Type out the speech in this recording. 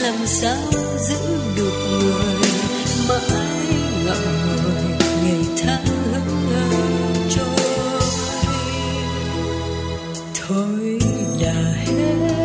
làm sao giữ được người mãi ngậm ngùi ngày tháng trôi. Thôi đã hết